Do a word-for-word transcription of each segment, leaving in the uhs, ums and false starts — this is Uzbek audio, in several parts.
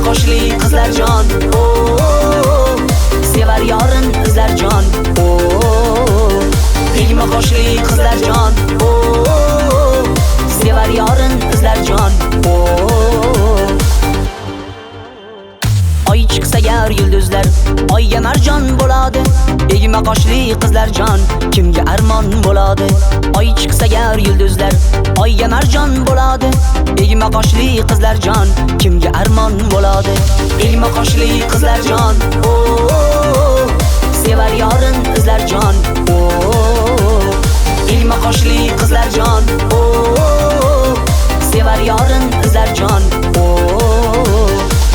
qoshli qizlar jon, oh, sevar yorin izlar jon, oh, egma qoshli qizlar jon, oh, sevar yorin izlar jon, oh. Oy chiqsa gar yulduzlar oyga marjon bo'ladi, egma qoshli qizlar jon kimga armon bo'ladi. Oy chiqsa gar yulduzlar oyga marjon bo'ladi, egma qoshli qizlar jon kimga armon bo'ladi. Egma qoshli qizlar jon, oh, sevar yorin izlar jon, oh, egma qoshli qizlar jon, oh, sevar yorin izlar jon, oh.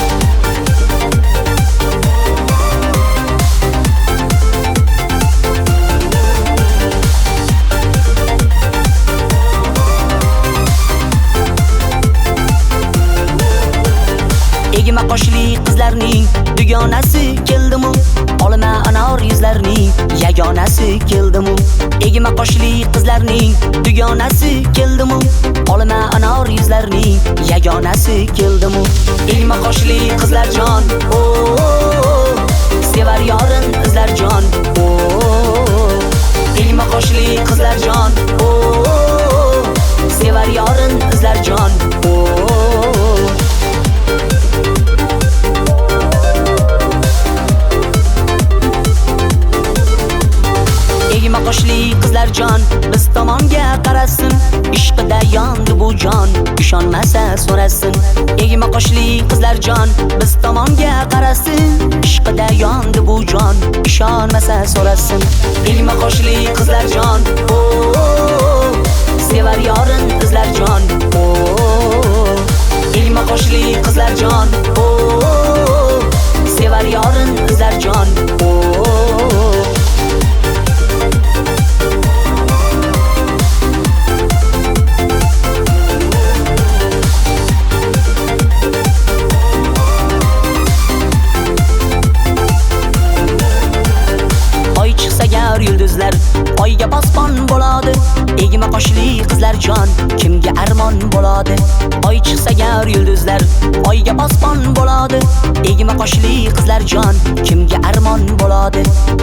Egma qoshli qizlarning dugonasi keldimu, olma anor yuzlarning yagonasi keldimu. Egma qoshli qizlarning dugonasi keldimu, olma anor yuzlarning yagonasi keldimu. Egma qoshli qizlar jon, oh, sevar yorin izlar jon, oh, egma qoshli qizlar jon, oh, sevar yorin izlar jon, oh. Egma qoshli qizlar jon biz tomonga qarasin, ishqida yondi bu jon ishonmasa so'rasin. Egma qoshli qizlar jon biz tomonga qarasin, ishqida yondi bu jon ishonmasa so'rasin. Egma qoshli qizlar jon, oh, sevar yorin izlar jon, oh, egma qoshli qizlar jon, oh, sevar yorin izlar jon, oh. Yulduzlar oyga posbon bo'ladi, egma qoshli qizlar jon kimga armon bo'ladi. Oy chiqsa gar yulduzlar oyga posbon bo'ladi, egma qoshli qizlar jon kimga armon bo'ladi.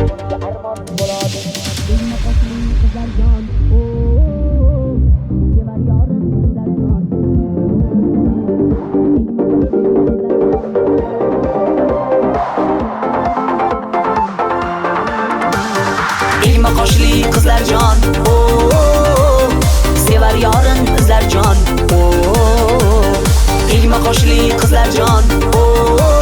Egma qoshli qizlar jon, oh, sevar yorin izlar jon, oh, egma qoshli qizlar jon, oh.